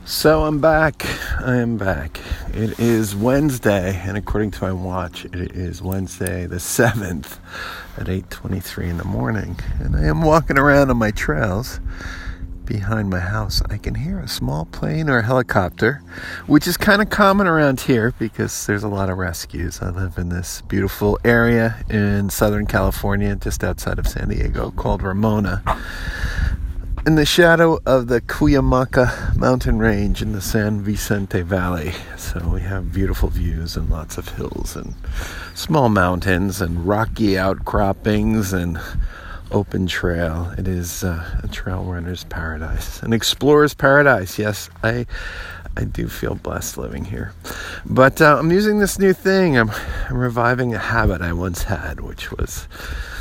So I'm back. I am back. It is Wednesday, and according to my watch, it is Wednesday the 7th at 8:23 in the morning. And I am walking around on my trails behind my house. I can hear a small plane or a helicopter, which is kind of common around here because there's a lot of rescues. I live in this beautiful area in Southern California, just outside of San Diego, called Ramona, in the shadow of the Cuyamaca mountain range in the San Vicente Valley. So we have beautiful views and lots of hills and small mountains and rocky outcroppings and open trail. It is a trail runner's paradise, an explorer's paradise. Yes, I do feel blessed living here. But I'm using this new thing. I'm reviving a habit I once had, which was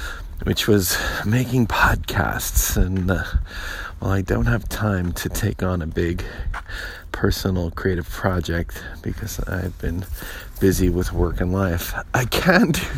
making podcasts. And while I don't have time to take on a big personal creative project because I've been busy with work and life, I can do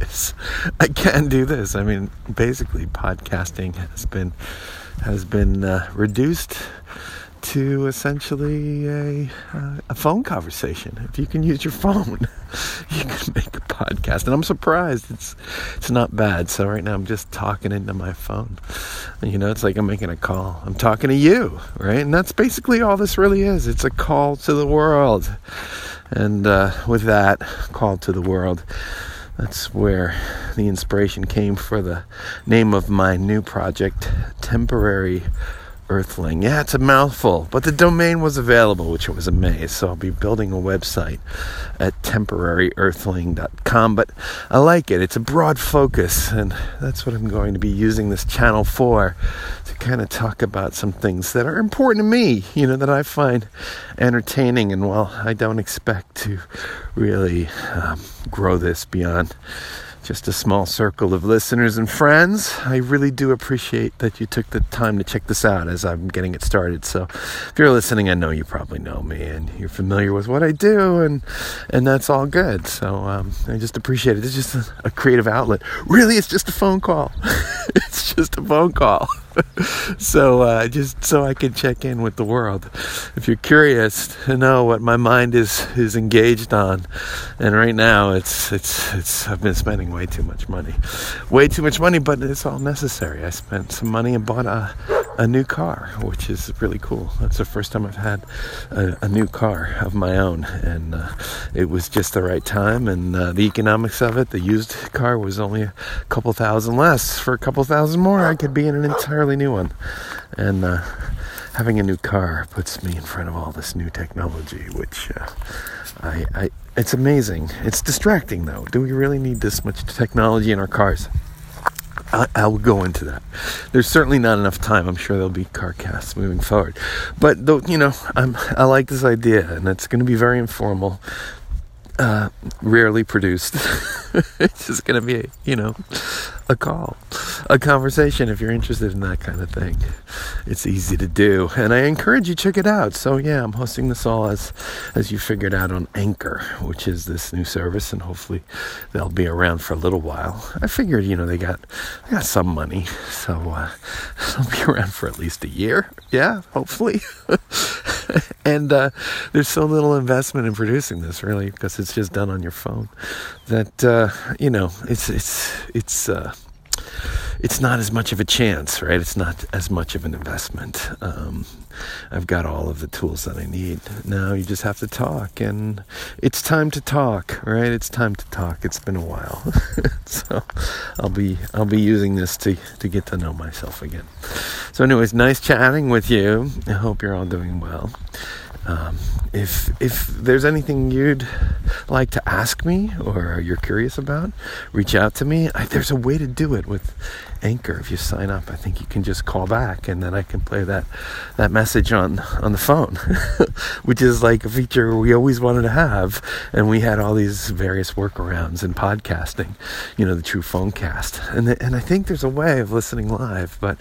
this. I mean, basically podcasting has been reduced to essentially a phone conversation. If you can use your phone, you can make a podcast. And I'm surprised it's not bad. So right now I'm just talking into my phone. And, it's like I'm making a call. I'm talking to you, right? And that's basically all this really is. It's a call to the world. And with that call to the world, that's where the inspiration came for the name of my new project, Temporary Earthling. Yeah, it's a mouthful, but the domain was available, which was amazing. So I'll be building a website at temporaryearthling.com, but I like it. It's a broad focus, and that's what I'm going to be using this channel for, to kind of talk about some things that are important to me, that I find entertaining. And while I don't expect to really grow this beyond just a small circle of listeners and friends, I really do appreciate that you took the time to check this out as I'm getting it started. So if you're listening, I know you probably know me and you're familiar with what I do, and that's all good. So I just appreciate it. It's just a creative outlet. Really, it's just a phone call. It's just a phone call. So just so I can check in with the world. If you're curious to know what my mind is engaged on, and right now it's I've been spending way too much money, but it's all necessary. I spent some money and bought a new car, which is really cool. That's the first time I've had a new car of my own, and it was just the right time. And the economics of it, the used car was only a couple thousand less. For a couple thousand more, I could be in an entirely new one. And having a new car puts me in front of all this new technology, which it's amazing. It's distracting, though. Do we really need this much technology in our cars? I will go into that. There's certainly not enough time. I'm sure there'll be car casts moving forward. But though, I like this idea, and it's going to be very informal, rarely produced. It's just going to be, a call, a conversation. If you're interested in that kind of thing, it's easy to do, and I encourage you to check it out. So yeah, I'm hosting this all as you figured out on Anchor, which is this new service, and hopefully they'll be around for a little while. I figured, they got some money, so they'll be around for at least a year. Yeah, hopefully. And there's so little investment in producing this, really, because it's just done on your phone, that it's not as much of a chance, right? It's not as much of an investment. I've got all of the tools that I need. Now you just have to talk, and it's time to talk, right? It's time to talk. It's been a while. So I'll be using this to get to know myself again. So anyways, nice chatting with you. I hope you're all doing well. If there's anything you'd like to ask me or you're curious about, reach out to me. There's a way to do it with Anchor. If you sign up, I think you can just call back, and then I can play that message on the phone, which is like a feature we always wanted to have, and we had all these various workarounds in podcasting, the true phone cast, and I think there's a way of listening live, but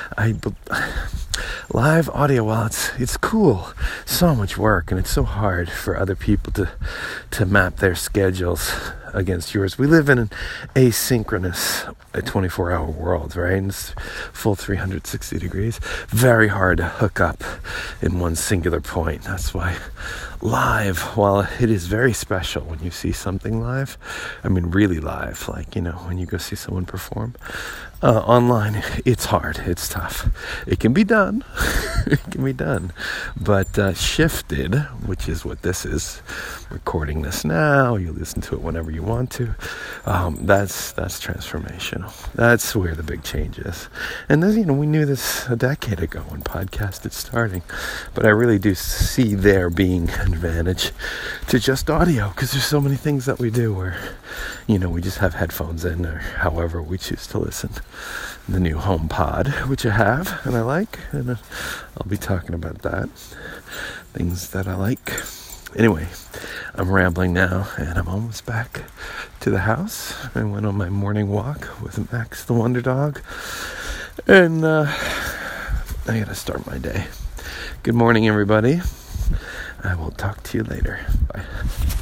live audio, while it's cool, so much work, and it's so hard for other people to map their schedules against yours. We live in an asynchronous 24-hour world, right? And it's full 360 degrees. Very hard to hook up in one singular point. That's why live, while it is very special when you see something live, I mean really live, like, when you go see someone perform, online, it's hard, it's tough. It can be done, it can be done, but shifted, which is what this is, recording this now, you listen to it whenever you want to, that's transformational. That's where the big change is. And then, we knew this a decade ago when podcast is starting, but I really do see there being an advantage to just audio, because there's so many things that we do where, we just have headphones in, or however we choose to listen. The new HomePod, which I have and I like, and I'll be talking about that, things that I like. Anyway, I'm rambling now, and I'm almost back to the house. I went on my morning walk with Max the Wonder Dog, and I gotta start my day. Good morning, everybody. I will talk to you later. Bye.